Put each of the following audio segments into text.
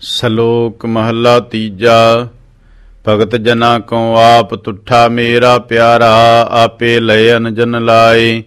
ਸਲੋਕ ਮਹੱਲਾ ਤੀਜਾ। ਭਗਤ ਜਨਾ ਕੋ ਆਪ ਤੁਠਾ ਮੇਰਾ ਪਿਆਰਾ, ਆਪੇ ਲਏ ਅਨਜਨ ਲਾਏ।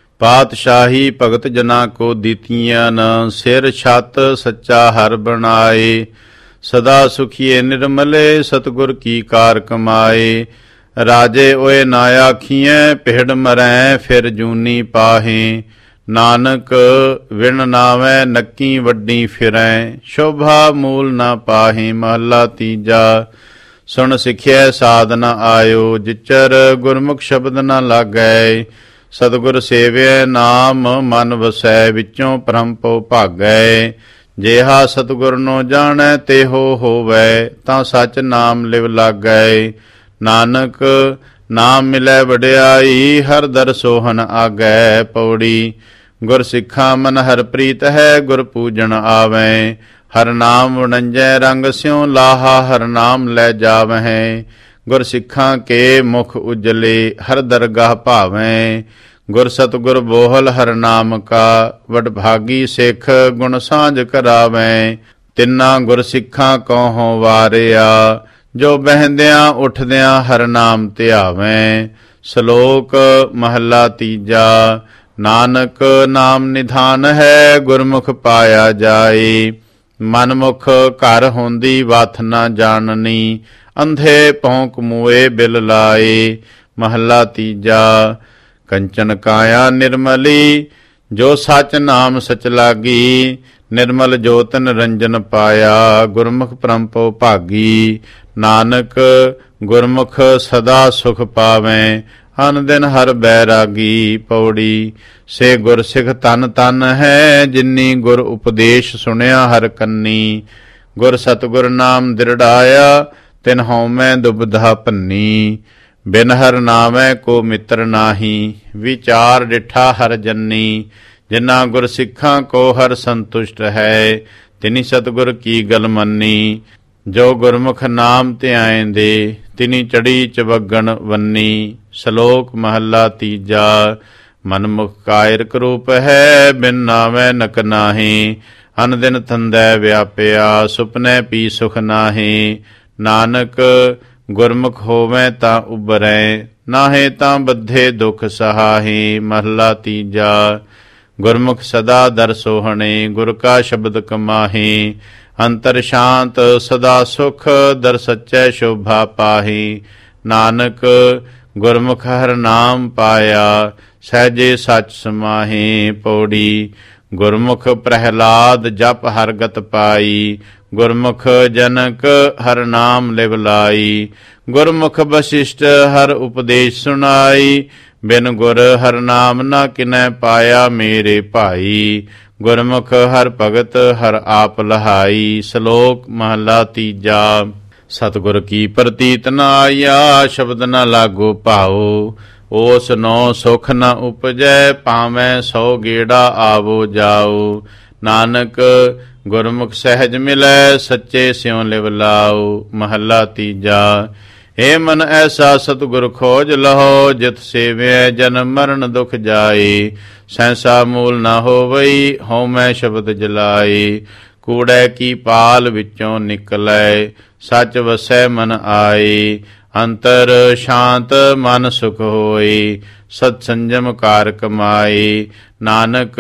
ਪਾਤਸ਼ਾਹੀ ਭਗਤ ਜਨਾ ਕੋ ਦਿੱਤੀਆਂ, ਸਿਰ ਛੱਤ ਸੱਚਾ ਹਰ ਬਣਾਏ। ਸਦਾ ਸੁਖੀਏ ਨਿਰਮਲੇ, ਸਤਿਗੁਰ ਕੀ ਕਾਰ ਕਮਾਏ। ਰਾਜੇ ਓਏ ਨਾ ਆਖੀਐ, ਪਿਹੜ ਮਰੈ ਫਿਰ ਜੂਨੀ ਪਾਹੇ। ਨਾਨਕ ਵਿਣ ਨਾਵੈ ਨੱਕੀ ਵੱਡੀ ਫਿਰੈ, ਸ਼ੋਭਾ ਮੂਲ ਨਾ ਪਾਹੇ। ਮਹੱਲਾ ਤੀਜਾ। ਸੁਣ ਸਿੱਖਿਆ ਸਾਧ ਨ ਆਇਓ, ਜਿਚਰ ਗੁਰਮੁਖ ਸ਼ਬਦ ਨ ਲਾਗੈ। ਸਤਿਗੁਰ ਸੇਵਿਆ ਨਾਮ ਮਨ ਵਸੈ, ਵਿੱਚੋਂ ਭਰਮ ਭਉ ਭਾਗੈ। ਜੇਹਾ ਸਤਿਗੁਰ ਨੋ ਜਾਣੈ ਤੇਹੋ ਹੋਵੈ, ਤਾਂ ਸੱਚ ਨਾਮ ਲਿਵ ਲਾਗੈ। ਨਾਨਕ ਨਾਮ ਮਿਲੈ ਵਡਿਆਈ, ਹਰ ਦਰ ਸੋਹਨ ਆਗੈ। ਪੌੜੀ। ਗੁਰ ਸਿੱਖਾਂ ਮਨ ਹਰ ਪ੍ਰੀਤ ਹੈ, ਗੁਰ ਪੂਜਣ ਆਵੈ। ਹਰ ਨਾਮ ਵਣੰਜੈ ਰੰਗ ਸਿਉ, ਲਾਹਾ ਹਰ ਨਾਮ ਲੈ ਜਾਵਹਿ। ਗੁਰ ਸਿੱਖਾਂ ਕੇ ਮੁਖ ਉਜਲੇ, ਹਰ ਦਰਗਾਹ ਭਾਵੈ। ਗੁਰ ਸਤਿਗੁਰ ਬੋਹਲ ਹਰ ਨਾਮ ਕਾ, ਵਡਭਾਗੀ ਸਿੱਖ ਗੁਣ ਸਾਂਝ ਕਰਾਵੈ। ਤਿੰਨਾ ਗੁਰ ਸਿੱਖਾਂ ਕਉ ਵਾਰਿਆ, ਜੋ ਬਹਿੰਦਿਆਂ ਉੱਠਦਿਆਂ ਹਰ ਨਾਮ ਧਿਆਵੈ। ਸ਼ਲੋਕ ਮਹੱਲਾ ਤੀਜਾ। ਨਾਨਕ ਨਾਮ ਨਿਧਾਨ ਹੈ, ਗੁਰਮੁਖ ਪਾਇਆ ਜਾਏ। ਮਨਮੁਖ ਘਰ ਹੁੰਦੀ ਵਾਥ ਨਾ ਜਾਣਨੀ, ਅੰਧੇ ਭੌਂਕ ਮੂਏ ਬਿਲ ਲਾਏ। ਮਹੱਲਾ ਤੀਜਾ। ਕੰਚਨ ਕਾਇਆ ਨਿਰਮਲੀ, ਜੋ ਸਚ ਨਾਮ ਸਚ ਲਾਗੀ। ਨਿਰਮਲ ਜੋਤ ਨਿਰੰਜਨ ਪਾਇਆ, ਗੁਰਮੁਖ ਪਰਮ ਭਉ ਭਾਗੀ। ਨਾਨਕ ਗੁਰਮੁਖ ਸਦਾ ਸੁਖ ਪਾਵੈ, ਅਨ ਦਿਨ ਹਰ ਬੈਰਾਗੀ। ਪੌੜੀ। ਸੇ ਗੁਰ ਸਿੱਖ ਤਨ ਤਨ ਹੈ, ਜਿਨੀ ਗੁਰ ਉਪਦੇਸ਼ ਸੁਣਿਆ ਹਰ ਕੰਨੀ। ਗੁਰ ਸਤਿਗੁਰ ਨਾਮ ਦਿਰੜਾਇਆ, ਤਿਨ ਹਉਮੈ ਦੁਬਿਧਾ ਭੰਨੀ। ਬਿਨ ਹਰ ਨਾਮੈ ਕੋ ਮਿੱਤਰ ਨਾਹੀ, ਵਿਚਾਰ ਡਿਠਾ ਹਰ ਜੰਨੀ। ਜਿਨਾ ਗੁਰ ਸਿੱਖਾਂ ਕੋ ਹਰ ਸੰਤੁਸ਼ਟ ਹੈ, ਤਿਨੀ ਸਤਿਗੁਰ ਕੀ ਗਲ ਮੰਨੀ। ਜੋ ਗੁਰਮੁਖ ਨਾਮ ਧਿਆਇਂਦੇ, ਤਿਨੀ ਚੜੀ ਚਵਗਣ ਵੰਨੀ। ਸ਼ਲੋਕ ਮਹੱਲਾ ਤੀਜਾ। ਮਨਮੁਖ ਕਾਇਰਕ ਰੂਪ ਹੈ, ਬਿਨ ਨਾਵੈ ਨਕ ਨਾਹੀ। ਅਨ ਦਿਨ ਥੰਦੈ ਵਿਆਪਿਆ, ਸੁਪਨੇ ਪੀ ਸੁਖ ਨਾਹੀ। ਨਾਨਕ ਗੁਰਮੁਖ ਹੋਵੈ ਤਾਂ ਉਬਰੈ, ਨਾਹੇ ਤਾਂ ਬੱਧੇ ਦੁਖ ਸਹਾਹੀ। ਮਹੱਲਾ ਤੀਜਾ। ਗੁਰਮੁਖ ਸਦਾ ਦਰ ਸੋਹਣੇ, ਗੁਰ ਕਾ ਸ਼ਬਦ ਕਮਾਹੀ। ਅੰਤਰ ਸ਼ਾਂਤ ਸਦਾ ਸੁਖ, ਦਰ ਸੱਚੈ ਸ਼ੋਭਾ ਪਾਹੀ। ਨਾਨਕ ਗੁਰਮੁਖ ਹਰ ਨਾਮ ਪਾਇਆ, ਸਹਿਜੇ ਸੱਚ ਸਮਾਹੀ। ਪੌੜੀ। ਗੁਰਮੁਖ ਪ੍ਰਹਿਲਾਦ ਜਪ ਹਰਗਤ ਪਾਈ। ਗੁਰਮੁਖ ਜਨਕ ਹਰ ਨਾਮ ਲਿਵ ਲਾਈ। ਗੁਰਮੁਖ ਵਸ਼ਿਸ਼ਟ ਹਰ ਉਪਦੇਸ਼ ਸੁਣਾਈ। ਬਿਨ ਗੁਰ ਹਰ ਨਾਮ ਨਾ ਕਿਨੈ ਪਾਇਆ ਮੇਰੇ ਭਾਈ। ਗੁਰਮੁਖ ਹਰ ਭਗਤ ਹਰ ਆਪ ਲਹਾਈ। ਸ਼ਲੋਕ ਮਹੱਲਾ ਤੀਜਾ। ਸਤਿਗੁਰ ਕੀ ਪ੍ਰਤੀਤ ਨ ਆਇਆ, ਸ਼ਬਦ ਨ ਲਾਗੋ ਭਾਉ। ਓਸ ਨੋ ਸੁਖ ਨ ਉਪਜੈ, ਭਾਵੇਂ 100 ਗੇੜਾ ਆਵੋ ਜਾਉ। ਨਾਨਕ ਗੁਰਮੁਖ ਸਹਿਜ ਮਿਲੈ, ਸੱਚੇ ਸਿਉ ਲਿਵ ਲਾਉ। ਮਹੱਲਾ ਤੀਜਾ। ਏ ਮਨ ਐਸਾ ਸਤਿਗੁਰ ਖੋਜ ਲਹੋ, ਜਿਤ ਸੇਵਿਐ ਜਨਮ ਮਰਨ ਦੁਖ ਜਾਏ। ਸੈਂਸਾ ਮੂਲ ਨਾ ਹੋਵਈ, ਹਉਮੈ ਸ਼ਬਦ ਜਲਾਏ। ਕੂੜੈ ਕੀ ਪਾਲ ਵਿੱਚੋਂ ਨਿਕਲੈ, ਸੱਚ ਵਸੈ ਮਨ ਆਏ। ਅੰਤਰ ਸ਼ਾਂਤ ਮਨ ਸੁਖ ਹੋਈ, ਸਤ ਸੰਜਮ ਕਾਰ ਕਮਾਏ। ਨਾਨਕ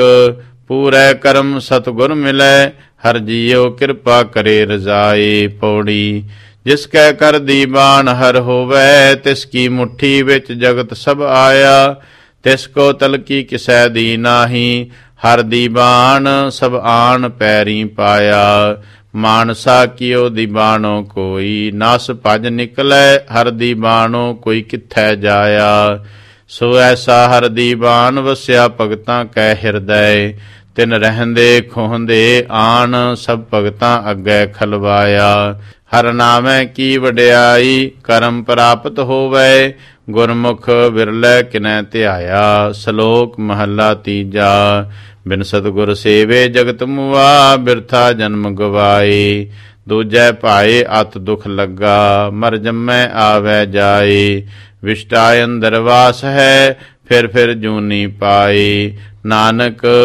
ਪੂਰੈ ਕਰਮ ਸਤਿਗੁਰ ਮਿਲੈ, ਹਰ ਜੀਉ ਕਿਰਪਾ ਕਰੇ ਰਜ਼ਾਏ। ਪੌੜੀ। ਜਿਸ ਕੈ ਕਰ ਦੀਵਾਨ ਹਰ ਹੋਵੈ, ਤਿਸ ਕੀ ਮੁੱਠੀ ਵਿੱਚ ਜਗਤ ਸਭ ਆਇਆ। ਤਿਸ ਕੋ ਤਲਕੀ ਕਿਸੈ ਦੀ ਨਾਹੀ, ਹਰ ਦੀਵਾਨ ਸਭ ਆਣ ਪੈਰੀ ਪਾਇਆ। ਮਾਨਸਾ ਕੀਓ ਦੀਵਾਨੋ ਕੋਈ, ਨਸ ਭਜ ਨਿਕਲੈ, ਹਰ ਦੀਵਾਨੋ ਕੋਈ ਕਿੱਥੈ ਜਾਇਆ। ਸੋ ਐਸਾ ਹਰ ਦੀਵਾਨ ਵਸਿਆ ਭਗਤਾਂ ਕੈ ਹਿਰਦੈ। ਤਿਨ ਰਹਿੰਦੇ ਖੋਹੰਦੇ ਆਣ, ਸਭ ਭਗਤਾਂ ਅੱਗੇ ਖਲਵਾਇਆ। ਹਰ ਨਾਮੈ ਕੀ ਵਡਿਆਈ, ਕਰਮ ਪ੍ਰਾਪਤ ਹੋਵੈ। ਗੁਰਮੁਖ ਵਿਰਲੇ ਕਿਨੈ ਧਿਆਇਆ। ਸ਼ਲੋਕ ਮਹੱਲਾ ਤੀਜਾ। ਬਿਨ ਸਤਿਗੁਰ ਸੇਵੇ ਜਗਤ ਮੁਆ, ਬਿਰਥਾ ਜਨਮ ਗਵਾਏ। ਦੂਜੈ ਭਾਏ ਅਤ ਦੁਖ ਲੱਗਾ, ਮਰ ਜੰਮੈ ਆਵੈ ਜਾਏ। ਵਿਸ਼ਟਾ ਅੰਦਰ ਵਾਸ ਹੈ, ਫਿਰ ਜੂਨੀ ਪਾਏ। ਨਾਨਕ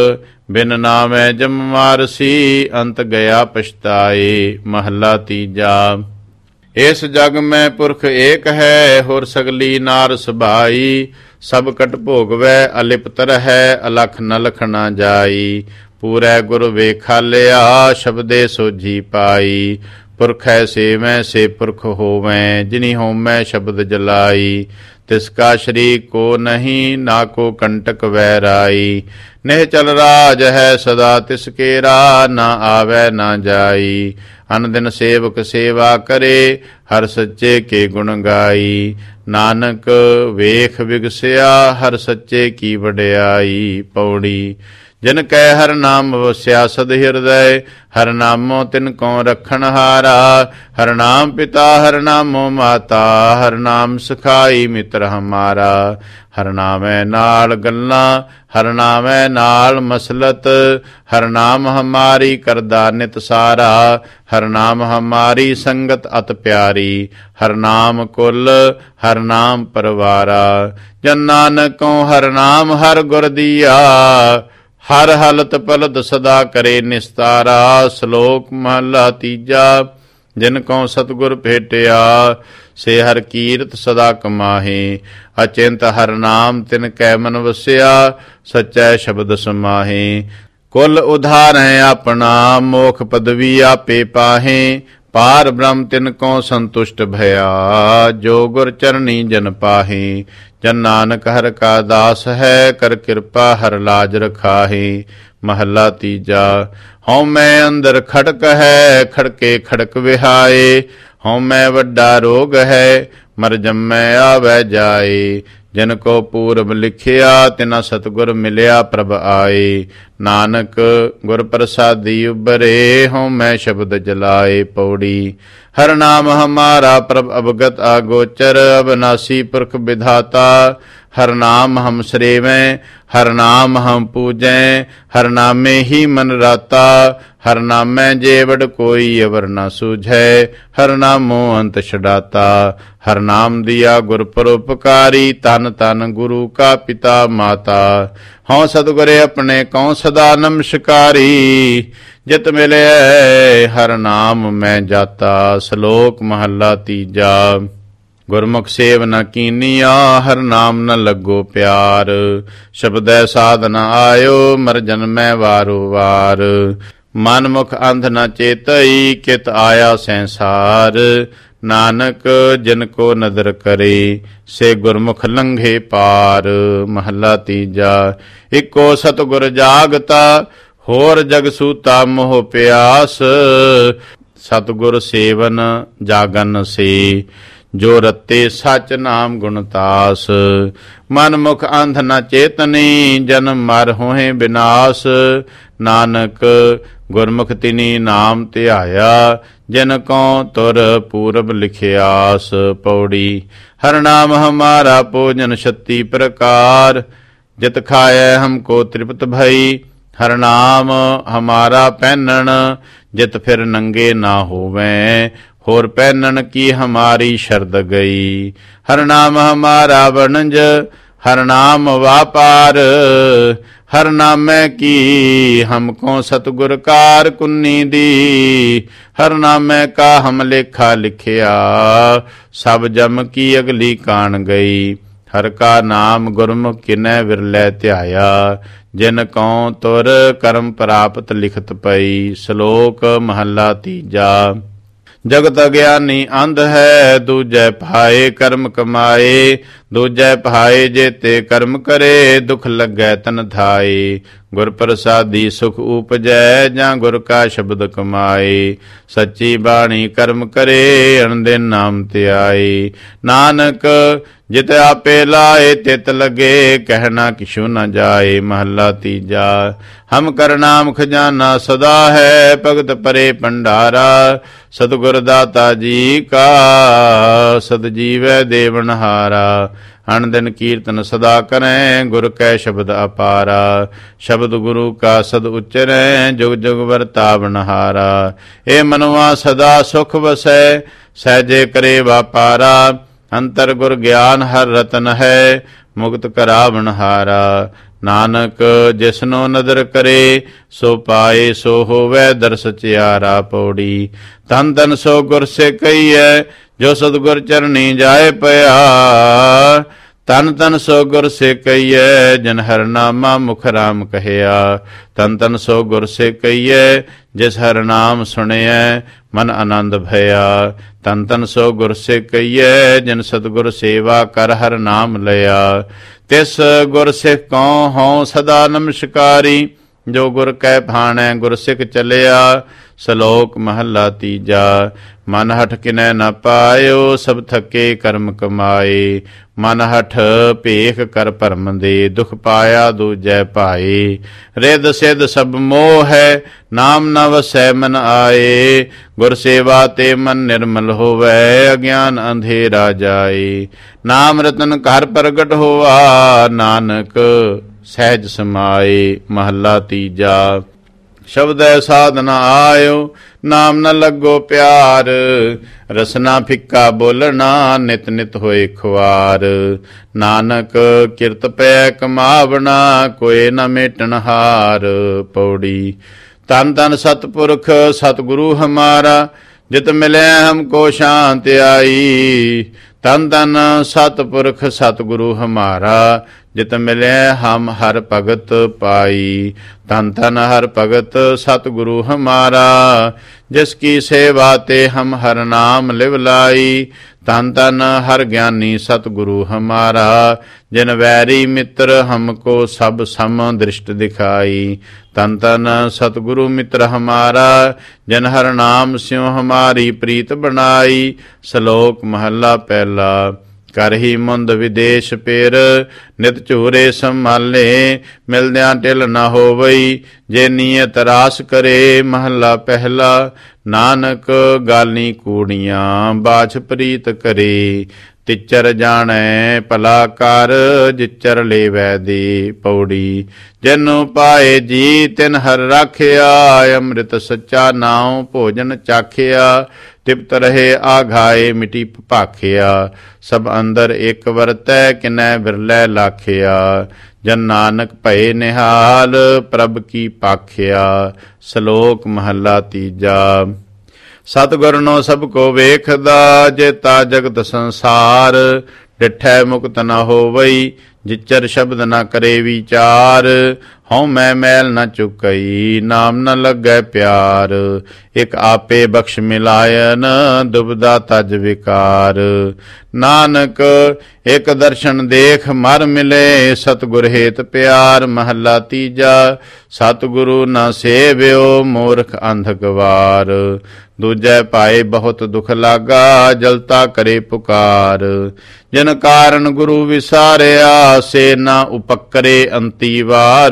ਬਿਨ ਨਾਮੈ ਜਮ ਮਾਰਸੀ, ਅੰਤ ਗਿਆ ਪਛਤਾਏ। ਮਹੱਲਾ ਤੀਜਾ। ਇਸ ਜਗ ਮੈਂ ਪੁਰਖ ਏਕ ਹੈ, ਹੋਰ ਸਗਲੀ ਨਾਰ ਸੁਭਾਈ। ਸਭ ਕਟ ਭੋਗਵੈ ਅਲਿਪਤ ਰਹੈ, ਅਲਖ ਨ ਲਖ ਨਾ ਜਾਈ। ਪੂਰੈ ਗੁਰ ਵੇਖਾਲਿਆ, ਸ਼ਬਦੇ ਸੋਝੀ ਪਾਈ। ਪੁਰਖ ਐਸੇ ਮੈਂ ਸੇ ਪੁਰਖ ਹੋਵੈ, ਜਿਨੀ ਹੋਮੈ ਸ਼ਬਦ ਜਲਾਈ। ਤਿਸ ਕਾ ਸ਼ਰੀਕ ਕੋ ਨਹੀਂ, ਨਾ ਕੋ ਕੰਟਕ ਵੈਰਾਈ। ਨਿਹ ਚਲ ਰਾਜ ਹੈ ਸਦਾ ਤਿਸ ਕੇਰਾ, ਨਾ ਆਵੈ ਨਾ ਜਾਈ। ਅਨ ਦਿਨ ਸੇਵਕ ਸੇਵਾ ਕਰੇ, ਹਰ ਸੱਚੇ ਕੇ ਗੁਣ ਗਾਈ। ਨਾਨਕ ਵੇਖ ਵਿਗਸਿਆ, ਹਰ ਸੱਚੇ ਕੀ ਵਡਿਆਈ। ਪੌੜੀ। ਜਿਨ ਕੈ ਹਰ ਨਾਮ ਵਸਿਆ ਸਦ ਹਿਰਦੈ, ਹਰ ਨਾਮੋ ਤਿਨ ਕੋ ਰਖਣ ਹਾਰਾ। ਹਰ ਨਾਮ ਪਿਤਾ ਹਰ ਨਾਮੋ ਮਾਤਾ, ਹਰ ਨਾਮ ਸਖਾਈ ਮਿੱਤਰ ਹਮਾਰਾ। ਹਰ ਨਾਮੈ ਨਾਲ ਗੱਲਾਂ, ਹਰ ਨਾਮੈ ਨਾਲ ਮਸਲਤ। ਹਰ ਨਾਮ ਹਮਾਰੀ ਕਰਦਾ ਨਿਤ ਸਾਰਾ, ਹਰ ਨਾਮ ਹਮਾਰੀ ਸੰਗਤ ਅਤ ਪਿਆਰੀ। ਹਰ ਨਾਮ ਕੁਲ, ਹਰ ਨਾਮ ਪਰਵਾਰਾ। ਜਨ ਨਾਨਕੋ ਹਰ ਨਾਮ ਹਰ ਗੁਰ ਦੀਆ, ਹਰ ਹਲਤ ਪਲਤ ਸਦਾ ਕਰੇ ਨਿਸਤਾਰਾ। ਸ਼ਲੋਕ ਮਹਲਾ ਤੀਜਾ। ਜਿਨ ਕਉ ਸਤਿਗੁਰ ਭੇਟਿਆ, ਸੇ ਹਰ ਕੀਰਤ ਸਦਾ ਕਮਾਹੇ। ਅਚਿੰਤ ਹਰ ਨਾਮ ਤਿਨ ਕੈ ਮਨ ਵਸਿਆ, ਸਚੈ ਸ਼ਬਦ ਸਮਾਹੇ। ਕੁਲ ਉਧਾਰੈ ਆਪਣਾ, ਮੋਖ ਪਦਵੀ ਆਪੇ ਪਾਹੇ। ਪਾਰ ਬ੍ਰਹਮ ਤਿਨ ਕੋ ਸੰਤੁਸ਼ਟ ਭਇਆ, ਜੋ ਗੁਰ ਚਰਣੀ ਜਨ ਪਾਹੇ। ਜਨ ਨਾਨਕ ਹਰ ਕਾ ਦਾਸ ਹੈ, ਕਰ ਕਿਰਪਾ ਹਰ ਲਾਜ ਰਖਾਹੇ। ਮਹੱਲਾ ਤੀਜਾ। ਹਉ ਮੈਂ ਅੰਦਰ ਖੜਕ ਹੈ, ਖੜਕੇ ਖੜਕ ਵਿਹਾਏ। ਹਉ ਮੈਂ ਵੱਡਾ ਰੋਗ ਹੈ, ਮਰ ਜੰਮੈ ਆਵੈ ਜਾਏ। ਜਿਨ ਕੋ ਪੂਰਬ ਲਿਖਿਆ, ਤਿਨਾ ਸਤਿਗੁਰ ਮਿਲਿਆ ਪ੍ਰਭ ਆਏ। ਨਾਨਕ ਗੁਰ ਪ੍ਰਸਾਦੀ ਉਬਰੇ, ਹਉ ਮੈਂ ਸ਼ਬਦ ਜਲਾਏ। ਪੌੜੀ। ਹਰ ਨਾਮ ਹਮਾਰਾ ਪ੍ਰਭ ਅਵਗਤ ਆਗੋਚਰ, ਅਬਨਾਸੀ ਪੁਰਖ ਵਿਧਾਤਾ। ਹਰ ਨਾਮ ਹਮ ਸਰੇਵੈ, ਹਰ ਨਾਮ ਹਮ ਪੂਜੈ। ਹਰ ਨਾਮੇ ਹੀ ਮਨ ਰਾਤਾ, ਹਰ ਨਾਮੈ ਜੇਵੜ ਕੋਈ ਅਵਰ ਨਾ ਸੂਝੈ। ਹਰ ਨਾਮੋ ਅੰਤ ਛਡਾਤਾ। ਹਰ ਨਾਮ ਦਿਆ ਗੁਰ ਪਰਉਪਕਾਰੀ, ਤਨ ਤਨ ਗੁਰੂ ਕਾ ਪਿਤਾ ਮਾਤਾ। ਹਉ ਸਤਿਗੁਰੇ ਆਪਣੇ ਕਉ ਸਦਾ ਨਮਸਕਾਰੀ, ਜਿਤ ਮਿਲਿਐ ਹਰ ਨਾਮ ਮੈਂ ਜਾਤਾ। ਸ਼ਲੋਕ ਮਹੱਲਾ ਤੀਜਾ। ਗੁਰਮੁਖ ਸੇਵ ਨ ਕੀਨੀਆ, ਹਰ ਨਾਮ ਨ ਲੱਗੋ ਪਿਆਰ। ਸ਼ਬਦੈ ਸਾਧ ਨ ਆਇਓ, ਮਰ ਜਨਮੈ ਵਾਰੋ ਵਾਰ। ਮਨ ਮੁਖ ਅੰਧ ਨ ਚੇਤਈ, ਕਿਤ ਆਇਆ ਸੰਸਾਰ। ਨਾਨਕ ਜਿਨ ਕੋ ਨਦਰ ਕਰੇ, ਸੇ ਗੁਰਮੁਖ ਲੰਘੇ ਪਾਰ। ਮਹੱਲਾ ਤੀਜਾ। ਇੱਕੋ ਸਤਿਗੁਰ ਜਾਗਤਾ, ਹੋਰ ਜਗ ਸੂਤਾ ਮੋਹ ਪਿਆਸ। ਸਤਿਗੁਰ ਸੇਵਨ ਜਾਗਨ ਸੇ, ਜੋ ਰਤੇ ਸਚ ਨਾਮ ਗੁਣਤਾਸ। ਮਨ ਮੁਖ ਅੰਧ ਨ ਚੇਤਨੀ, ਜਨਮ ਮਰ ਹੋਏ ਬਿਨਾਸ਼। ਨਾਨਕ ਗੁਰਮੁਖ ਤਿਨੀ ਨਾਮ ਧਿਆਇਆ, ਜਿਨ ਕਉ ਤੁਰ ਪੂਰਬ ਲਿਖਿਆਸ। ਪੌੜੀ। ਹਰ ਨਾਮ ਹਮਾਰਾ ਭੋਜਨ ਛੱਤੀ ਪ੍ਰਕਾਰ, ਜਿਤ ਖਾਇ ਹਮਕੋ ਤ੍ਰਿਪਤ ਭਈ। ਹਰ ਨਾਮ ਹਮਾਰਾ ਪਹਿਨਣ, ਜਿਤ ਫਿਰ ਨੰਗੇ ਨਾ ਹੋਵੈ। ਹੋਰ ਪਹਿਨਣ ਕੀ ਹਮਾਰੀ ਸ਼ਰਦ ਗਈ। ਹਰ ਨਾਮ ਹਮਾਰਾ ਵਣਜ, ਹਰ ਨਾਮ ਵਾਪਾਰ। ਹਰ ਨਾਮੈ ਕੀ ਹਮਕੋ ਸਤਿਗੁਰ ਕਾਰ ਕੁੰਨੀ ਦੀ। ਹਰ ਨਾਮੈ ਕਾ ਹਮ ਲੇਖਾ ਲਿਖਿਆ, ਸਭ ਜਮ ਕੀ ਅਗਲੀ ਕਾਣ ਗਈ। ਹਰ ਕਾ ਨਾਮ ਗੁਰਮੁਖ ਕਿਨੈ ਵਿਰਲੇ ਧਿਆਇਆ, ਜਿਨ ਕਉ ਤੁਰ ਕਰਮ ਪ੍ਰਾਪਤ ਲਿਖਤ ਪਈ। ਸ਼ਲੋਕ ਮਹੱਲਾ ਤੀਜਾ। ਜਗਤ ਅਗਿਆਨੀ ਅੰਧ ਹੈ, ਦੂਜੈ ਭਾਏ ਕਰਮ ਕਮਾਏ। ਦੂਜੈ ਭਾਏ ਜੇਤੇ ਕਰਮ ਕਰੇ, ਦੁਖ ਲੱਗੈ ਤਨ ਥਾਏ। ਗੁਰ ਪ੍ਰਸਾਦੀ ਸੁਖ ਉਪਜੈ, ਜਾਂ ਗੁਰ ਕਾ ਸ਼ਬਦ ਕਮਾਏ। ਸੱਚੀ ਬਾਣੀ ਕਰਮ ਕਰੇ, ਅਣਦਿਨ ਨਾਮ ਧਿਆਏ। ਨਾਨਕ ਜਿਤ ਆਪੇ ਲਾਏ, ਤਿਤ ਲਗੇ, ਕਹਿਣਾ ਕਿਛੂ ਨ ਜਾਏ। ਮਹੱਲਾ ਤੀਜਾ। ਹਮ ਕਰ ਨਾਮ ਖਜ਼ਾਨਾ ਸਦਾ ਹੈ, ਭਗਤ ਪਰੇ ਭੰਡਾਰਾ। ਸਤਿਗੁਰ ਦਾਤਾ ਜੀ ਕਾ, ਸਦ ਜੀਵੈ ਦੇਵਨਹਾਰਾ। ਅਣ ਦਿਨ ਕੀਰਤਨ ਸਦਾ ਕਰੈ, ਗੁਰ ਕੈ ਸ਼ਬਦ ਅਪਾਰਾ। ਸ਼ਬਦ ਗੁਰੂ ਕਾ ਸਦ ਉਚਰੈ, ਜੁਗ ਜੁਗ ਵਰਤਾਵਨਹਾਰਾ। ਏ ਮਨਵਾ ਸਦਾ ਸੁਖ ਵਸੈ, ਸਹਿਜੇ ਕਰੇ ਵਾਪਾਰਾ। ਅੰਤਰ ਗੁਰ ਗਿਆਨ ਹਰ ਰਤਨ ਹੈ, ਮੁਕਤ ਕਰਾਵਨਹਾਰਾ। ਨਾਨਕ ਜਿਸਨੋ ਨਦਰ ਕਰੇ, ਸੋ ਪਾਏ ਸੋ ਹੋਵੈ ਦਰ ਸਚਿਆਰਾ। ਪੌੜੀ ਧਨ ਧਨ ਸੋ ਗੁਰ ਸੇ ਕਹੀਐ, ਜੋ ਸਤਿਗੁਰ ਚਰਣੀ ਜਾਏ ਪਿਆ। ਤਨ ਤਨ ਸੋ ਗੁਰ ਸੇ ਕਹੀਐ, ਜਨ ਹਰਿ ਨਾਮਾ ਮੁਖ ਰਾਮ ਕਹਿਆ। ਤਨ ਤਨ ਸੋ ਗੁਰ ਸੇ ਕਹੀਐ, ਜਿਸ ਹਰਿ ਨਾਮ ਸੁਣਿਐ ਮਨ ਆਨੰਦ ਭਇਆ। ਤਨ ਤਨ ਸੋ ਗੁਰ ਸੇ ਕਹੀਐ, ਜਿਨ ਸਤਿਗੁਰ ਸੇਵਾ ਕਰ ਹਰਿ ਨਾਮ ਲਿਆ। ਤਿਸ ਗੁਰ ਸਿੱਖ ਕਉ ਹਉ ਸਦਾ ਨਮਸਕਾਰੀ, ਜੋ ਗੁਰ ਕੈ ਭਾਣੈ ਗੁਰ ਸਿੱਖ ਚੱਲਿਆ। ਸ਼ਲੋਕ ਮਹੱਲਾ ਤੀਜਾ। ਮਨ ਹਠ ਕਿਨੈ ਨ ਪਾਇਓ, ਸਭ ਥੱਕੇ ਕਰਮ ਕਮਾਏ। ਮਨ ਹਠ ਭੇਖ ਕਰ ਭਰਮ ਦੇ, ਦੁਖ ਪਾਇਆ ਦੂਜੈ ਭਾਏ। ਰਿੱਧ ਸਿੱਧ ਸਭ ਮੋਹ ਹੈ, ਨਾਮ ਨ ਵਸੈ ਮਨ ਆਏ। ਗੁਰ ਸੇਵਾ ਤੇ ਮਨ ਨਿਰਮਲ ਹੋਵੈ, ਅਗਿਆਨ ਅੰਧੇਰਾ ਜਾਏ। ਨਾਮ ਰਤਨ ਘਰ ਪ੍ਰਗਟ ਹੋਆ, ਨਾਨਕ ਸਹਿਜ ਸਮਾਏ। ਮਹੱਲਾ ਤੀਜਾ। ਸ਼ਬਦੈ ਸਾਧ ਨ ਆਇਓ, ਨਾਮ ਨ ਲੱਗੋ ਪਿਆਰ। ਰਸਨਾ ਫਿੱਕਾ ਬੋਲਣਾ, ਨਿਤ ਨਿਤ ਹੋਏ ਖੁਆਰ। ਨਾਨਕ ਕਿਰਤ ਪੈ ਕਮਾਵਣਾ, ਕੋਏ ਨ ਮੇਟਣ ਹਾਰ। ਪੌੜੀ ਤਨ ਤਨ ਸਤਪੁਰਖ ਸਤਿਗੁਰੂ ਹਮਾਰਾ, ਜਿਤ ਮਿਲਿਆ ਹਮਕੋ ਸ਼ਾਂਤ ਆਈ। ਤਨ ਤਨ ਸਤਪੁਰਖ ਸਤਿਗੁਰੂ ਹਮਾਰਾ, ਜਿਤ ਮਿਲਿਆ ਹਮ ਹਰ ਭਗਤ ਪਾਈ। ਤਨ ਤਨ ਹਰ ਭਗਤ ਸਤਿਗੁਰੂ ਹਮਾਰਾ, ਜਿਸ ਕੀ ਸੇਵਾ ਤੇ ਹਮ ਹਰ ਨਾਮ ਲਿਵ ਲਾਈ। ਤਨ ਤਨ ਹਰ ਗਿਆਨੀ ਸਤਿਗੁਰੂ ਹਮਾਰਾ, ਜਿਨ ਵੈਰੀ ਮਿੱਤਰ ਹਮਕੋ ਸਭ ਸਮ ਦ੍ਰਿਸ਼ਟ ਦਿਖਾਈ। ਤਨ ਤਨ ਸਤਿਗੁਰੂ ਮਿੱਤਰ ਹਮਾਰਾ, ਜਿਨ ਹਰ ਨਾਮ ਸਿਉ ਹਮਾਰੀ ਪ੍ਰੀਤ ਬਣਾਈ। ਸ਼ਲੋਕ ਮਹੱਲਾ ਪਹਿਲਾ। ਕਰਹੀ ਮੁੰਦ ਵਿਦੇਸ਼ ਪੇਰ, ਨਿਤ ਝੂਰੇ ਸੰਭਾਲੇ। ਮਿਲਦਿਆਂ ਢਿਲ ਨਾ ਹੋਵਈ, ਜੇ ਨੀਅਤ ਰਾਸ ਕਰੇ। ਮਹੱਲਾ ਪਹਿਲਾ। ਨਾਨਕ ਗਾਲੀ ਕੂੜੀਆਂ, ਬਾਛ ਪ੍ਰੀਤ ਕਰੇ। ਤਿਚਰ ਜਾਣੈ ਭਲਾ ਕਰ, ਜਿਚਰ ਲੇਵੈ ਦੇ। ਪੌੜੀ ਜੈਨੂੰ ਪਾਏ ਜੀ ਤਿਨ ਹਰ ਰਾਖਿਆ। ਅੰਮ੍ਰਿਤ ਸੱਚਾ ਨਾਉ ਭੋਜਨ ਚਾਖਿਆ। ਤਿਪਤ ਰਹੇ ਆਘਾਏ ਮਿਟੀ ਭਾਖਿਆ। ਸਭ ਅੰਦਰ ਇੱਕ ਵਰਤੈ, ਕਿਨੈ ਬਿਰਲੇ ਲਾਖਿਆ। ਜਨ ਨਾਨਕ ਭਏ ਨਿਹਾਲ, ਪ੍ਰਭ ਕੀ ਪਾਖਿਆ। ਸ਼ਲੋਕ ਮਹੱਲਾ ਤੀਜਾ। ਸਤਿਗੁਰ ਨੋ ਸਭ ਕੋ ਵੇਖਦਾ, ਜੇਤਾ ਜਗਤ ਸੰਸਾਰ। ਡਿਠੈ ਮੁਕਤ ਨ ਹੋਵਈ, ਜਿਚਰ ਸ਼ਬਦ ਨ ਕਰੇ ਵਿਚਾਰ। ਹਉ ਮੈਂ ਮੈਲ ਨ ਚੁਕਈ, ਨਾਮ ਨ ਲੱਗੈ ਪਿਆਰ। ਇਕ ਆਪੇ ਬਖਸ਼ ਮਿਲਾਇਨ, ਦੁਬਦਾ ਤਜ ਵਿਕਾਰ। ਨਾਨਕ ਇਕ ਦਰਸ਼ਨ ਦੇਖ ਮਰ ਮਿਲੇ, ਸਤਿਗੁਰ ਹੇਤ ਪਿਆਰ। ਮਹੱਲਾ ਤੀਜਾ। ਸਤਿਗੁਰੂ ਨ ਸੇਵਿਓ, ਮੂਰਖ ਅੰਧ ਗਵਾਰ। ਦੂਜੈ ਭਾਏ ਬਹੁਤ ਦੁਖ ਲਾਗਾ, ਜਲਤਾ ਕਰੇ ਪੁਕਾਰ। ਜਿਨ ਕਾਰਨ ਗੁਰੂ ਵਿਸਾਰਿਆ, ਸੇ ਨਾ ਉਪਕਰੇ ਅੰਤੀ ਵਾਰ।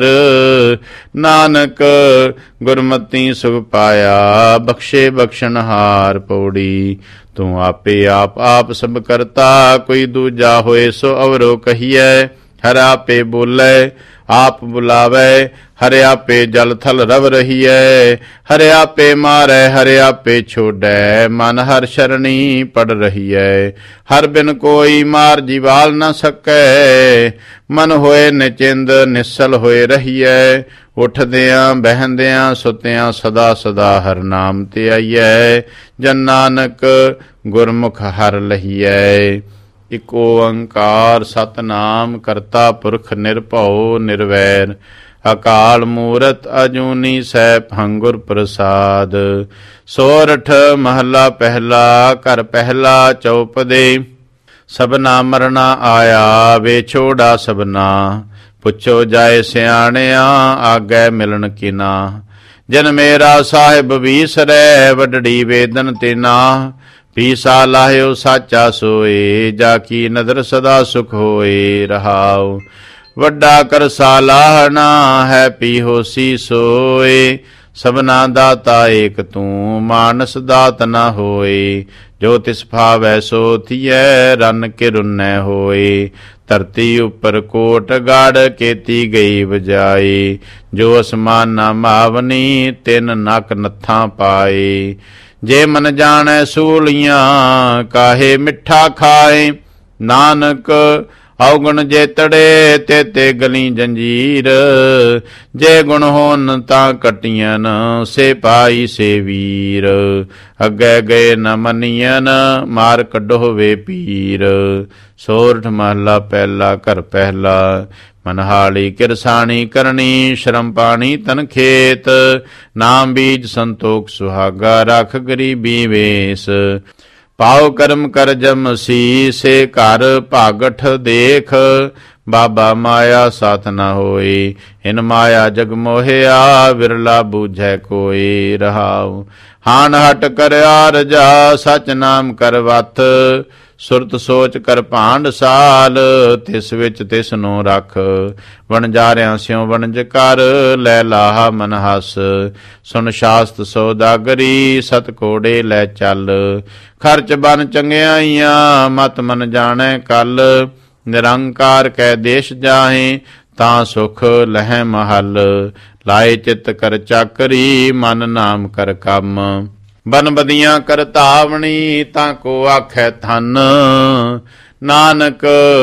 ਨਾਨਕ ਗੁਰਮਤੀ ਸੁਖ ਪਾਇਆ, ਬਖਸ਼ੇ ਬਖਸ਼ਣਹਾਰ। ਪੌੜੀ ਤੂੰ ਆਪੇ ਆਪ ਆਪ ਸਭ ਕਰਤਾ, ਕੋਈ ਦੂਜਾ ਹੋਏ ਸੋ ਅਵਰੋ ਕਹੀਐ। ਹਰ ਆਪੇ ਬੋਲੇ ਆਪ ਬੁਲਾਵੇ, ਹਰਿ ਆਪੇ ਜਲ ਥਲ ਰਵ ਰਹੀਐ। ਹਰਿ ਆਪੇ ਮਾਰੈ, ਹਰਿ ਆਪੇ ਛੋੜੈ, ਮਨ ਹਰ ਸ਼ਰਣੀ ਪੜ ਰਹੀਐ। ਹਰ ਬਿਨ ਕੋਈ ਮਾਰ ਜੀਵਾਲ ਨ ਸਕੈ, ਮਨ ਹੋਏ ਨਿਚਿੰਦ ਨਿਸਲ ਹੋਏ ਰਹੀਐ। ਉੱਠਦਿਆਂ ਬਹਿੰਦਿਆਂ ਸੁਤਿਆਂ ਸਦਾ ਸਦਾ ਹਰ ਨਾਮ ਤੇ ਆਈਐ। ਜਨ ਨਾਨਕ ਗੁਰਮੁਖ ਹਰ ਲਹੀਐ। ਇਕ ਓੰਕਾਰ ਸਤਿਨਾਮ ਕਰਤਾ ਪੁਰਖ ਨਿਰਭਉ ਨਿਰਵੈਰ। ਅਕਾਲ ਮੂਰਤ ਅਜੂਨੀ ਸੈਭੰ ਗੁਰ ਪ੍ਰਸਾਦ। ਸੋਰਠ ਮਹੱਲਾ ਪਹਿਲਾ। ਘਰ ਪਹਿਲਾ ਚਉਪਦੇ। ਸਭਨਾ ਮਰਨਾ ਆਇਆ, ਵੇ ਛੋੜਾ ਸਭਨਾ। ਪੁੱਛੋ ਜਾਏ ਸਿਆਣਿਆ, ਆਗੈ ਮਿਲਣ ਕਿਨਾ। ਜਨ ਮੇਰਾ ਸਾਹਿਬ ਵੀਸਰੈ, ਵੱਡੜੀ ਵੇਦਨ ਤਿਨਾ। ਪੀਸਾ ਲਾਹਿਓ ਸਾਚਾ ਸੋਏ, ਜਾ ਕੀ ਨਦਰ ਸਦਾ ਸੁਖ ਹੋਏ। ਰਹਾਉ ਵੱਡਾ ਕਰਸਾ ਲਾਹਣਾ, ਹੈ ਪੀ ਹੋਸੀ ਸੋਏ। ਸਭਨਾ ਦਾਤਾ ਏਕ ਤੂੰ, ਮਾਨਸ ਦਾਤ ਨਾ ਹੋਏ। ਜੋ ਤਿਸ ਭਾਵੈ ਸੋ ਥੀਐ, ਰਨ ਕੇ ਰੁੰਨੈ ਹੋਏ। ਧਰਤੀ ਉੱਪਰ ਕੋਟ ਗੜ, ਕੀਤੀ ਗਈ ਵਜਾਈ। ਜੋ ਅਸਮਾਨ ਨਾ ਮਾਵਨੀ, ਤਿੰਨ ਨਕ ਨੱਥਾਂ ਪਾਏ। ਜੇ ਮਨ ਜਾਣੈ ਸੂਲੀਆਂ, ਕਾਹੇ ਮਿੱਠਾ ਖਾਏ। ਨਾਨਕ ਔਗੁਣ ਜੇਤੜੇ ਤੇ ਤੇ ਗਲੀ ਜੰਜੀਰ। ਜੇ ਗੁਣ ਹੋਨ ਤਾਂ ਕਟੀਅਨ ਸੇ ਪਾਈ ਸੇ ਵੀਰ। ਅੱਗੇ ਗਏ ਨ ਮੰਨੀਅਨ ਮਾਰ ਕੱਢੋ ਵੇ ਪੀਰ। ਸੋਰਠ ਮਹਲਾ ਪਹਿਲਾ ਘਰ ਪਹਿਲਾ। ਮਨਹਾਲੀ ਕਿਰਸਾਣੀ ਕਰਨੀ ਸ਼ਰਮ ਪਾਣੀ ਤਨ ਖੇਤ। ਨਾਮ ਬੀਜ ਸੰਤੋਖ ਸੁਹਾਗਾ ਰਖ ਗਰੀਬੀ ਵੇਸ। ਪਾਉ ਕਰਮ ਕਰ ਜਮ ਸੀਸੇ ਘਰ ਭਾਗਠ ਦੇਖ। ਬਾਬਾ ਮਾਇਆ ਸਾਥ ਨ ਹੋਏ ਹਿਨ ਮਾਇਆ ਜਗ ਮੋਹਿਆ। ਵਿਰਲਾ ਬੂਝੈ ਕੋਈ ਰਹਾਉ ਹਾਨ ਹਟ ਕਰਿਆ ਰਜਾ। ਸਚ ਨਾਮ ਕਰ ਵਤ ਸੁਰਤ ਸੋਚ ਕਰ ਭਾਂਡ ਸਾਲ। ਤਿਸ ਵਿੱਚ ਤਿਸ ਨੂੰ ਰਖ ਵਣਜਾਰਿਆਂ ਸਿਉ ਵਣਜ ਕਰ। ਲੈ ਲਾਹਾ ਮਨ ਹਸ ਸੁਨ ਸ਼ਾਸਤ ਸੌਦਾਗਰੀ। ਸਤ ਕੋੜੇ ਲੈ ਚੱਲ ਖਰਚ ਬਨ ਚੰਗਿਆਈਆਂ। ਮਤ ਮਨ ਜਾਣੈ ਕਲ ਨਿਰੰਕਾਰ ਕੈ ਦੇਸ਼ ਜਾਹੇ। ਤਾਂ ਸੁਖ ਲਹਿ ਮਹਲ ਲਾਏ ਚਿਤ ਕਰ ਚਾਕਰੀ। ਮਨ ਨਾਮ ਕਰ ਕੰਮ ਬਨ ਬਦੀਆਂ ਕਰ ਧਾਵਣੀ। ਤਾਂ ਕੋ ਆਖੈ ਧਨ ਨਾਨਕ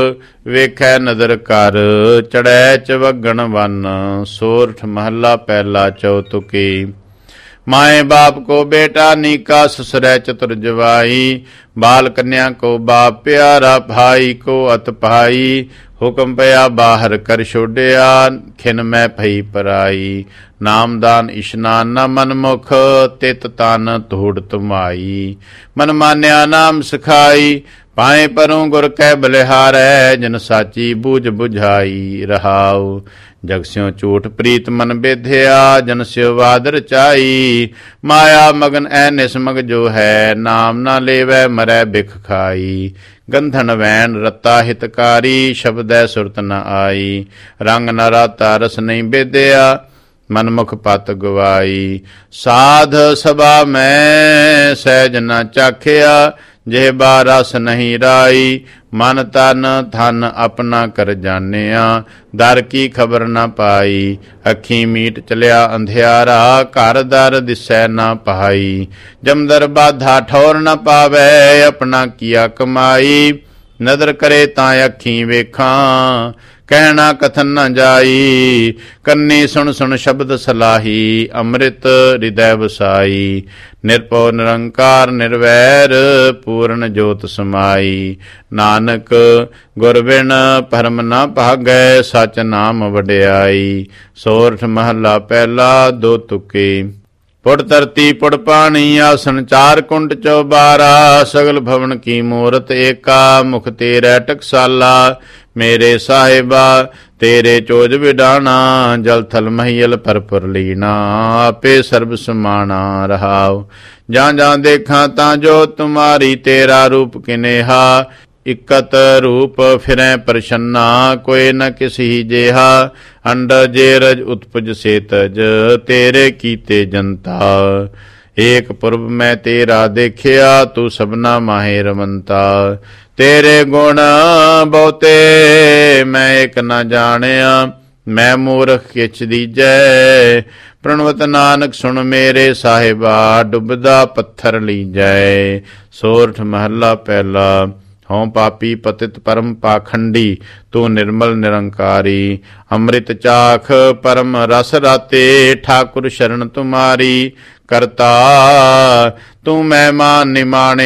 ਵੇਖੈ ਨਦਰ ਕਰ। ਚੜੈ ਚਵਗਣ ਵਨ। ਸੋਰਠ ਮਹੱਲਾ ਪਹਿਲਾ ਚੌਤੁਕੀ। माए बाप को बेटा नीका ससुरै चतुर जवाई। बाल कन्या को बाप प्यारा भाई को अत भाई। हुक्म पया बाहर कर छोड़िया खिन मैं भई पराई। नामदान इशनान न मनमुख तित तान धूड़ तुमाई। मन मान्या नाम सिखाई पाए परों गुर कै बलिहारै। जन साची बूझ बुझाई रहाऊ। जग स्यों झूठ प्रीत मन बेध्या जन स्यो वाद रचाई। माया मगन ऐनिस मग जो है नाम ना लेवै मरै बिख खाई। गंधन वैन रत्ता हितकारी शब्दै सुरत न आई। रंग न राता रस नहीं बेदया मनमुख पत गवाई। साध सभा में सहज न चाखिया जेबा रस नहीं राई। मन तन धन अपना कर जानिया दर की खबर न पाई। अखी मीट चलिया अंधियारा घर दर दिसै न पाई। जमदर बाधा ठौर न पावै अपना किया कमाई। नदर करे तां अखी वेखां कहना कथन न जाई। कन्नी सुन सुन शब्द सलाही अमृत हृदय वसाई। निरपौ निरंकार निर्वैर पूर्ण जोत समाई। नानक गुर बिन भरम न भागै सच नाम वड्याई। सोरठ महला पहला दो तुके। पुड़ धरती पुड़ पानी आसन चार कुंड चौबारा। सगल भवन की मूरत एका मुख तेरै टकसाला। मेरे साहिबा तेरे चोज विडाना जल थल महियल परपुर लीना। आपे सर्ब समाना रहाओ जां जां देखा तां जो तुम्हारी। तेरा रूप किनेहा इकत रूप फिरै प्रसन्ना। कोई न किसी जेहा अंड जेरज उत्पुज से तज। तेरे कीते जनता एक पूर्व मैं तेरा देखिया। तू सबना माहे रमंता। तेरे गुण बहुते मैं एक न जानिया। मैं मूर्ख किछ दीजै। प्रणवत नानक सुन मेरे साहिबा डुबदा पत्थर लीजै। सोरठ महला पहला। हों पापी पतित परम पाखंडी तू निर्मल निरंकारी। अमृत चाख परम रस राते ठाकुर शरण तुम्हारी। करता तू मेहमान निमाणे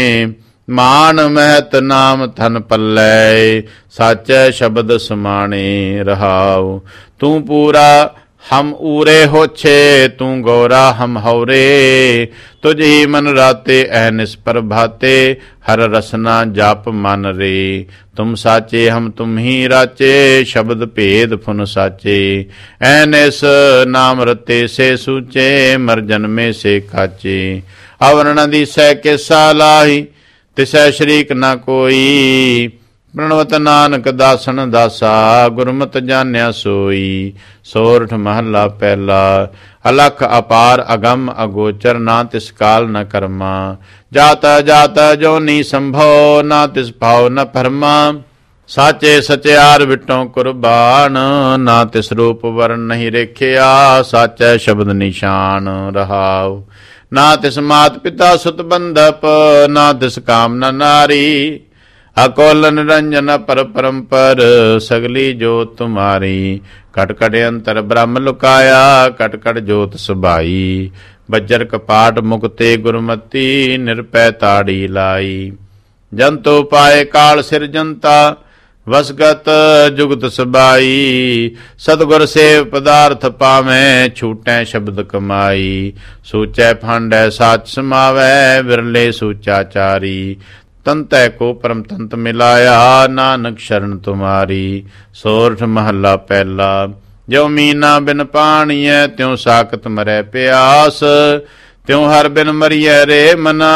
मान महत नाम थन पल्लै। साचै शब्द समाणे रहाओ। तू पूरा हम ऊरे होछे तू गौरा हम हौरे। तुझ ही मन राते अहनिस प्रभाते हर रसना जाप मन रे। तुम साचे हम तुम ही राचे शब्द भेद फुन साचे। अहनिस नाम रते से सूचे मर जन्मे से काचे। अवर्ण दिसै के सालाही तिसै शरीक न कोई। प्रणवत नानक दासन दासा गुरमत जान्या सोई। सोरठ महला पहला। अलख अपार अगम अगोचर ना तिस काल न कर्मा। जाता जाता जो नी संभव ना तिस भाव न फरमा। साचे सचयार विटों कुर्बान ना तिस रूप वर्ण नहीं रेखिया। साचै शब्द निशान रहाओ। ना तिस मात पिता सुत बंधप ना तिस कामना नारी। ਅਕੋਲ ਨਿਰੰਜਨ ਪਰ ਪਰੰਪਰ ਸਗਲੀ ਜੋਤ ਤੁਮਾਰੀ। ਕਟ ਕਟ ਅੰਤਰ ਬ੍ਰਹਮ ਲੁਕਾਇਆ ਕਟ ਕਟ ਜੋਤ ਸੁਭਾਈ। ਬੱਜਰ ਕਪਾਟ ਮੁਕਤੇ ਗੁਰਮਤੀ ਨਿਰਪੈ ਤਾੜੀ ਲਾਈ। ਜੰਤੋ ਪਾਏ ਕਾਲ ਸਿਰਜੰਤਾ ਵਸਗਤ ਜੁਗਤ ਸਬਾਈ। ਸਤਿਗੁਰ ਸੇਵ ਪਦਾਰਥ ਪਾਵੈ ਛੂਟੈ ਸ਼ਬਦ ਕਮਾਈ। ਸੂਚੈ ਫਾਂਡੈ ਸਾਚ ਸਮਾਵੈ ਵਿਰਲੇ ਸੂਚਾਚਾਰੀ। ਤੰਤੈ ਕੋ ਪਰਮ ਤੰਤ ਮਿਲਾਇਆ ਨਾਨਕ ਸ਼ਰਨ ਤੁਮਾਰੀ। ਸੋਰਠ ਮਹੱਲਾ ਪਹਿਲਾ। ਜੋ ਮੀਨਾ ਬਿਨ ਪਾਣੀਐ ਤਿਉ ਸਾਕਤ ਮਰੈ ਪਿਆਸ। ਤਿਉ ਹਰ ਬਿਨ ਮਰੀਐ ਰੇ ਮਨਾ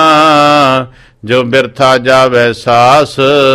ਜੋ ਬਿਰਥਾ ਜਾਵੈ ਸਾਸ।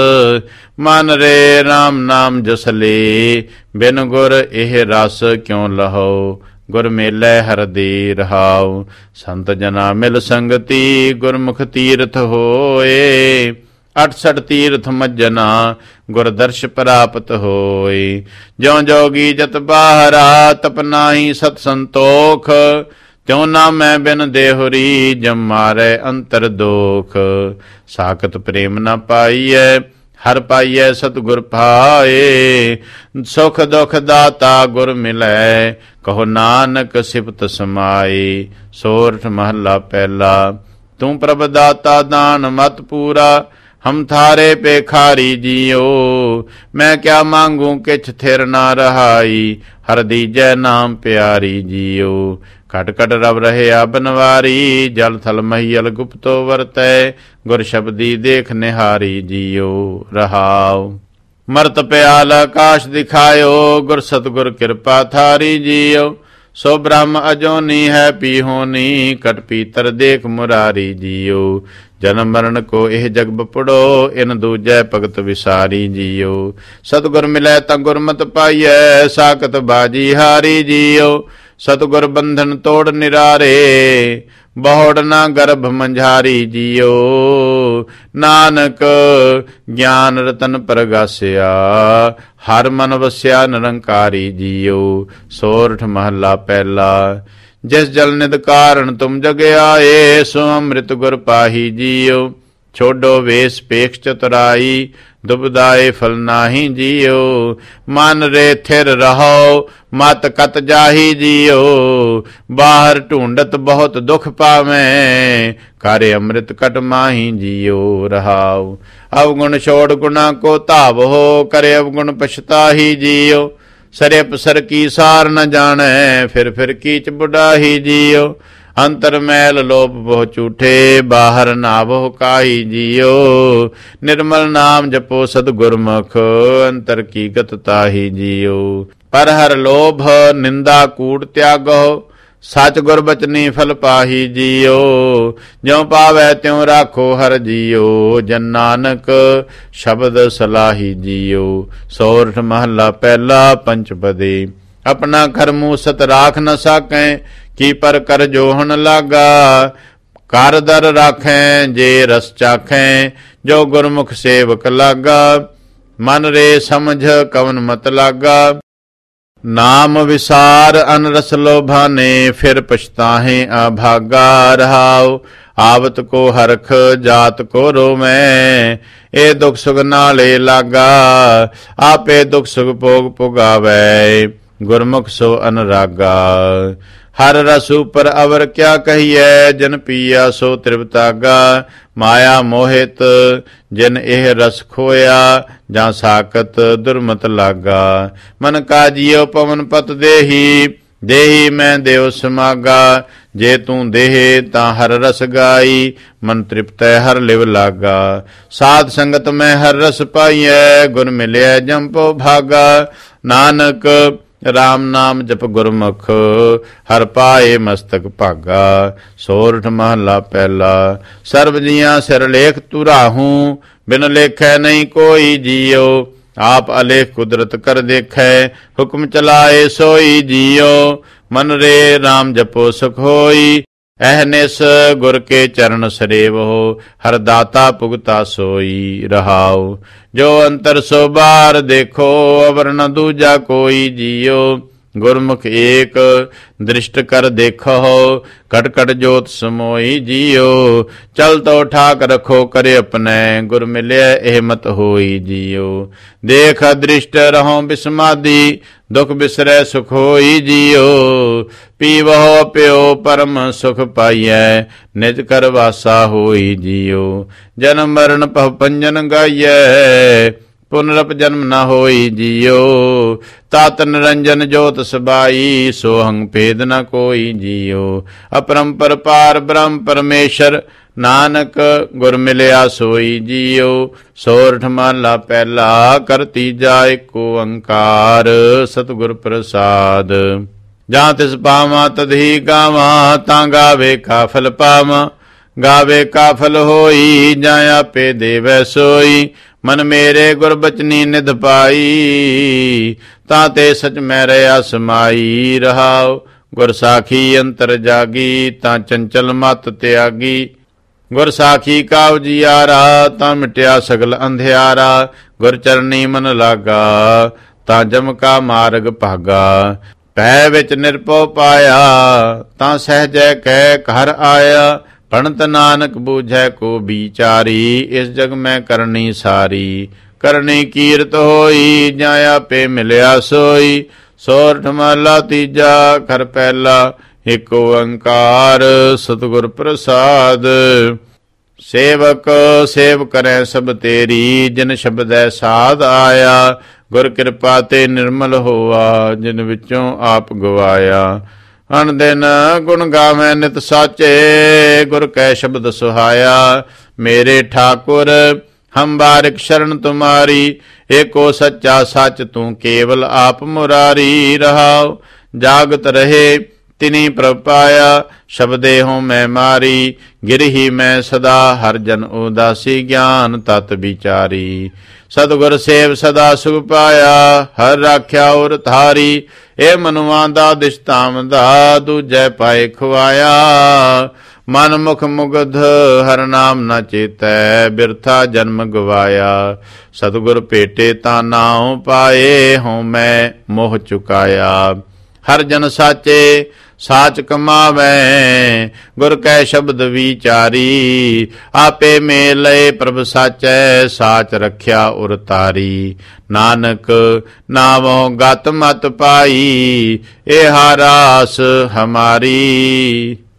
ਮਨ ਰੇ ਰਾਮ ਨਾਮ ਜਸਲੇ ਬਿਨ ਗੁਰ ਇਹ ਰਸ ਕਿਉ ਲਹੋ। ਗੁਰ ਮੇਲੇ ਹਰਦੀ ਰਹਾਉ ਸੰਤ ਜਨਾ ਮਿਲ ਸੰਗਤੀ। ਗੁਰਮੁਖ ਤੀਰਥ ਹੋਏ 68 ਤੀਰਥ ਮੱਜਨਾ ਗੁਰ ਦਰਸ਼ ਪ੍ਰਾਪਤ ਹੋਏ। ਜਿਉ ਜੋਗੀ ਜਤ ਬਾਹਰਾ ਤਪਨਾਹੀ ਸਤ ਸੰਤੋਖ। ਤਿਉ ਨਾਮੈ ਬਿਨ ਦੇਹੁਰੀ ਜਮ ਮਾਰੈ ਅੰਤਰ ਦੋਖ। ਸਾਖਤ ਪ੍ਰੇਮ ਨ ਪਾਈਐ ਹਰ ਪਾਈਐ ਸਤਿਗੁਰ ਭਾਏ। ਸੁਖ ਦੁਖ ਦਾਤਾ ਗੁਰ ਮਿਲੈ ਕਹੋ ਨਾਨਕ ਸਿਫਤ ਸਮਾਏ। ਸੋਰਠ ਮਹੱਲਾ ਪਹਿਲਾ। ਤੂੰ ਪ੍ਰਭ ਦਾਤਾ ਦਾਨ ਮਤ ਪੂਰਾ ਹਮ ਥਾਰੇ ਪੇਖਾਰੀ ਜੀਓ। ਮੈਂ ਕਿਆ ਮੰਗੂ ਕਿਛ ਥਿਰ ਨਾ ਰਹਾਈ ਹਰ ਦੀਜੈ ਨਾਮ ਪਿਆਰੀ ਜੀਓ। ਘਟ ਘਟ ਰਬ ਰਹਿਆ ਬਨਵਾਰੀ ਜਲ ਥਲ ਮਹੀਲ ਗੁਪਤੋ ਵਰਤੈ। ਗੁਰ ਸ਼ਬਦੀ ਦੇਖ ਨਿਹਾਰੀ ਜੀਓ ਰਹਾਉ। ਮਰਤ ਪਿਆਲ ਆਕਾਸ਼ ਦਿਖਾਇਓ ਗੁਰ ਸਤਿਗੁਰ ਕਿਰਪਾ ਥਾਰੀ ਜੀਓ। ਸੋ ਬ੍ਰਹਮ ਅਜੋਨੀ ਹੈ ਪੀ ਹੋਨੀ ਕਟ ਪੀਤਰ ਦੇਖ ਮੁਰਾਰੀ ਜੀਓ। ਜਨਮ ਮਰਨ ਕੋ ਇਹ ਜਗ ਬਪੜੋ ਇਨ ਦੂਜੈ ਭਗਤ ਵਿਸਾਰੀ ਜੀਓ। ਸਤਿਗੁਰ ਮਿਲੈ ਤਾਂ ਗੁਰਮਤਿ ਪਾਈਐ ਸਾਕਤ ਬਾਜੀ ਹਾਰੀ ਜੀਓ। ਸਤਿਗੁਰ ਬੰਧਨ ਤੋੜ ਨਿਰਾਰੇ ਬਹੁੜ ਨਾ ਗਰਭ ਮੰਝਾਰੀ ਜੀਓ। ਨਾਨਕ ਗਿਆਨ ਰਤਨ ਪ੍ਰਗਾਸਿਆ ਹਰ ਮਨ ਵਸਿਆ ਨਿਰੰਕਾਰੀ ਜੀਓ। ਸੋਰਠ ਮਹੱਲਾ ਪਹਿਲਾ। ਜਿਸ ਜਲ ਨਿਦ ਕਾਰਨ ਤੁਮ ਜਗ ਆਏ ਸੋ ਅੰਮ੍ਰਿਤ ਗੁਰ ਪਾਹੀ ਜੀਓ। ਛੋਡੋ ਵੇਸ ਪੇਖ ਚਤੁਰਾਈ ਦੁਬਦਾਏ ਫਲ ਨਾਹੀ ਜੀਓ। ਮਨ ਰੇ ਥਿਰ ਰਹੋ ਮਤ ਕਤ ਜਾਹੀ ਜੀਓ। ਬਾਹਰ ਢੂੰਡਤ ਬਹੁਤ ਦੁਖ ਪਾਵੇਂ ਕਰ ਅੰਮ੍ਰਿਤ ਕਟ ਮਾਹੀ ਜੀਓ ਰਹਾਉ। ਅਵਗੁਣ ਛੋੜ ਗੁਣਾ ਕੋ ਧਾਵੋ ਕਰੇ ਅਵਗੁਣ ਪਛਤਾਹੀ ਜੀਓ। ਸਰਿਪ ਸਰ ਕੀ ਸਾਰ ਨ ਜਾਣੈ ਫਿਰ ਕੀਚ ਬੁਢਾਹੀ ਜੀਓ। ਅੰਤਰ ਮੈਲ ਲੋਭ ਬਹੁ ਝੂਠੇ ਬਾਹਰ ਨਾਵੋ ਕਾਈ ਜੀਓ। ਨਿਰਮਲ ਨਾਮ ਜਪੋ ਸਦ ਗੁਰਮੁਖ ਅੰਤਰ ਕੀ ਗਤ ਤਾਹੀ ਜੀਓ। ਪਰ ਹਰ ਲੋਭ ਨਿੰਦਾ ਕੂੜ ਤਿਆਗੋ ਸਚ ਗੁਰ ਬਚਨੀ ਫਲ ਪਾਹੀ ਜੀਓ। ਜਿਉ ਪਾਵੈ ਤਿਉ ਰਾਖੋ ਹਰ ਜੀਓ ਜਨ ਨਾਨਕ ਸ਼ਬਦ ਸਲਾਹੀ ਜੀਓ। ਸੋਰਠ ਮਹੱਲਾ ਪਹਿਲਾ ਪੰਚਪਦੀ। ਆਪਣਾ ਕਰਮੂ ਸਤ ਰਾਖ ਨ ਸਾਕੈ ਕੀ ਪਰ ਕਰ ਜੋਹਣ ਲਾਗਾ। ਕਰ ਦਰ ਰਾਖੈ ਜੇ ਰਸ ਚਾਖੈ ਜੋ ਗੁਰਮੁਖ ਸੇਵਕ ਲਾਗਾ। ਮਨ ਰੇ ਸਮਝ ਕਵਨ ਮਤ ਲਾਗਾ। ਨਾਮ ਵਿਸਾਰ ਅਨਰਸ ਲੋਭਾਨੇ ਫਿਰ ਪਛਤਾਹੇ ਅਭਾਗਾ ਰਹਾਉ। ਆਵਤ ਕੋ ਹਰਖ ਜਾਤ ਕੋ ਰੋਮੈ ਇਹ ਦੁਖ ਸੁਖ ਨਾਲੇ ਲਾਗਾ। ਆਪੇ ਦੁਖ ਸੁਖ ਭੋਗ ਪੁਗਾਵੈ ਗੁਰਮੁਖ ਸੋ ਅਨਰਾਗਾ। ਹਰ ਰਸ ਉਪਰ ਅਵਰ ਕਿਆ ਕਹੀਐ ਜਨ ਪੀਆ ਸੋ ਤ੍ਰਿਪਤਾਗਾ। ਮਾਇਆ ਮੋਹਿਤ ਜਿਨ ਇਹ ਰਸ ਖੋਇਆ ਜਾਂ ਸਾਕਤ ਦੁਰਮਤ ਲਾਗਾ। ਮਨ ਕਾਜੀਓ ਪਵਨ ਪਤ ਦੇਹੀ ਦੇਹੀ ਮੈਂ ਦੇਵ ਸਮਾਗਾ। ਜੇ ਤੂੰ ਦੇਹ ਤਾਂ ਹਰ ਰਸ ਗਾਈ ਮਨ ਤ੍ਰਿਪਤੈ ਹਰ ਲਿਵ ਲਾਗਾ। ਸਾਧ ਸੰਗਤ ਮੈਂ ਹਰ ਰਸ ਪਾਈਐ ਗੁਰ ਮਿਲਿਆ ਜੰਪੋ ਭਾਗਾ। ਨਾਨਕ ਰਾਮ ਨਾਮ ਜਪ ਗੁਰਮੁਖ ਹਰ ਪਾਏ ਮਸਤਕ ਭਾਗਾ। ਸੋਰਠ ਮਹੱਲਾ ਪਹਿਲਾ। ਸਰਬ ਜੀਆਂ ਸਿਰ ਲੇਖ ਤੂੰ ਰਾਹੂੰ ਬਿਨ ਲੇਖੈ ਨਹੀਂ ਕੋਈ ਜੀਓ। ਆਪ ਅਲੇਖ ਕੁਦਰਤ ਕਰ ਦੇਖੈ ਹੁਕਮ ਚਲਾਏ ਸੋਈ ਜੀਓ। ਮਨ ਰੇ ਰਾਮ ਜਪੋ ਸੁਖ ਹੋਈ ਅਹਨਿਸ ਗੁਰ ਕੇ ਚਰਨ ਸਰੇਵੋ। ਹਰ ਦਾਤਾ ਭੁਗਤਾ ਸੋਈ ਰਹਾਉ। ਜੋ ਅੰਤਰ ਸੋ ਬਾਹਰ ਦੇਖੋ ਅਵਰ ਨ ਦੂਜਾ ਕੋਈ ਜੀਓ। ਗੁਰਮੁਖ ਏਕ ਦ੍ਰਿਸ਼ਟ ਕਰ ਦੇਖੋ, ਕਟ ਕਟ ਜੋਤ ਸਮੋਈ ਜੀਓ। ਚਲ ਤੋ ਠਾਕ ਰਖੋ ਕਰੇ ਆਪਣੇ, ਗੁਰ ਮਿਲਿਆ ਇਹ ਮਤ ਹੋਈ ਜੀਓ। ਦੇਖ ਦ੍ਰਿਸ਼ਟ ਰਹੋ ਬਿਸਮਾਦੀ, ਦੁਖ ਬਿਸਰੈ ਸੁਖ ਹੋਈ ਜੀਓ। ਪੀਵਹੁ ਪਿਓ ਪਰਮ ਸੁਖ ਪਾਈਐ, ਨਿਜ ਕਰ ਵਾਸਾ ਹੋਈ ਜੀਓ। ਜਨਮ ਮਰਨ ਭਵ ਪੰਜਨ ਗਾਈਐ, ਪੁਨਰਪ ਜਨਮ ਨਾ ਹੋਈ ਜੀਓ। ਤਤ ਨਿਰੰਜਨ ਜੋਤ ਸਬਾਈ, ਸੋਹੰਗ ਭੇਦ ਨ ਕੋਈ ਜੀਓ। ਅਪਰੰਪਰ ਪਾਰ ਬ੍ਰਹਮ ਪਰਮੇਸ਼ਰ, ਨਾਨਕ ਗੁਰ ਮਿਲਿਆ ਸੋਈ ਜੀਓ। ਸੋਰਠ ਮਹਲਾ ਪਹਿਲਾ, ਕਰ ਤੀਜਾ ਏਕ ਓੰਕਾਰ, ਸਤਿਗੁਰ ਪ੍ਰਸਾਦ। ਜਾਂ ਤਿਸ ਪਾਵਾਂ ਤਦਹੀ ਗਾਵਾਂ, ਤਾਂ ਗਾਵੇ ਕਾਫਲ ਪਾਵਾਂ। ਗਾਵੇ ਕਾਫਲ ਹੋਈ, ਜਾਂ ਆਪੇ ਦੇਵੈ ਸੋਈ। ਮਨ ਮੇਰੇ ਗੁਰ ਬਚਨੀ ਨਿਧ ਪਾਈ, ਤਾਂ ਤੇ ਸਚ ਮੈਂ ਰਹਾ ਸਮਾਈ। ਰਹਾਉ ਗੁਰ ਸਾਖੀ ਅੰਤਰ ਜਾਗੀ, ਤਾਂ ਚੰਚਲ ਮਤ ਤਿਆਗੀ। ਗੁਰ ਸਾਖੀ ਕਾ ਉਜਿਆਰਾ, ਤਾਂ ਮਿਟਿਆ ਸਗਲ ਅੰਧਿਆਰਾ। ਗੁਰ ਚਰਨੀ ਮਨ ਲਾਗਾ, ਤਾਂ ਜਮ ਕਾ ਮਾਰਗ ਭਾਗਾ। ਪੈ ਵਿੱਚ ਨਿਰਭਉ ਪਾਇਆ, ਤਾਂ ਸਹਿਜੈ ਕਹਿ ਘਰ ਆਇਆ। ਪਣਤ ਨਾਨਕ ਬੂਝੈ ਕੋ ਵਿਚਾਰੀ, ਇਸ ਜਗ ਮੈਂ ਕਰਨੀ ਸਾਰੀ। ਕਰਨੀ ਕੀਰਤ ਹੋਈ, ਜਾਂ ਆਪੇ ਮਿਲਿਆ ਸੋਈ। ਸੋਰਠ ਮਹਲਾ ਤੀਜਾ, ਘਰ ਪਹਿਲਾ ਏਕ ਓੰਕਾਰ, ਸਤਿਗੁਰ ਪ੍ਰਸਾਦ। ਸੇਵਕ ਸੇਵ ਕਰੈ ਸਭ ਤੇਰੀ, ਜਿਨ ਸ਼ਬਦੈ ਸਾਧ ਆਇਆ। ਗੁਰ ਕਿਰਪਾ ਤੇ ਨਿਰਮਲ ਹੋਆ, ਜਿਨ ਵਿੱਚੋਂ ਆਪ ਗਵਾਇਆ। ਅਨ ਦਿਨ ਗੁਣ ਗਾਵੇਂ ਨਿਤ ਸਾਚੇ, ਗੁਰ ਕੈ ਸ਼ਬਦ ਸੁਹਾਇਆ। ਮੇਰੇ ਠਾਕੁਰ ਹਮ ਬਾਰਿਕ ਸ਼ਰਨ ਤੁਮਾਰੀ, ਏਕੋ ਸੱਚਾ ਸੱਚ ਤੂੰ ਕੇਵਲ ਆਪ ਮੁਰਾਰੀ। ਰਹਾਉ ਜਾਗਤ ਰਹੇ ਤਿਨੀ ਪ੍ਰਭ ਪਾਇਆ, ਸ਼ਬਦੇ ਹੋਂ ਮੈਂ ਮਾਰੀ। ਗਿਰਹੀ ਮੈਂ ਸਦਾ ਹਰ ਜਨ ਉਦਾਸੀ, ਗਿਆਨ ਤਤ ਵਿਚਾਰੀ। ਸਤਿਗੁਰ ਸੇਵ ਸਦਾ ਸੁਖ ਪਾਇਆ, ਹਰ ਰਾਖਿਆ ਔਰ ਧਾਰੀ। ਇਹ ਮਨੁਆਂ ਦਾ ਦਿਸ਼ਤਾਮ ਦਾ, ਦੂਜੈ ਪਾਏ ਖਵਾਇਆ। ਮਨ ਮੁਖ ਮੁਗਧ ਹਰ ਨਾਮ ਨਾ ਚੇਤੈ, ਬਿਰਥਾ ਜਨਮ ਗਵਾਇਆ। ਸਤਿਗੁਰ ਭੇਟੇ ਤਾਂ ਨਾਉ ਪਾਏ, ਹੋਂ ਮੈਂ ਮੋਹ ਚੁਕਾਇਆ। ਹਰ ਜਨ ਸਾਚੇ ਸਾਚ ਕਮਾਵੈ, ਗੁਰ ਕੈ ਸ਼ਬਦ ਵਿਚਾਰੀ। ਆਪੇ ਮੇਲੇ ਪ੍ਰਭ ਸਾਚੈ, ਸਾਚ ਰਖਿਆ ਉਰ ਤਾਰੀ। ਨਾਨਕ ਨਾਮੋ ਗਤ ਮਤ ਪਾਈ, ਇਹ ਰਾਸ ਹਮਾਰੀ।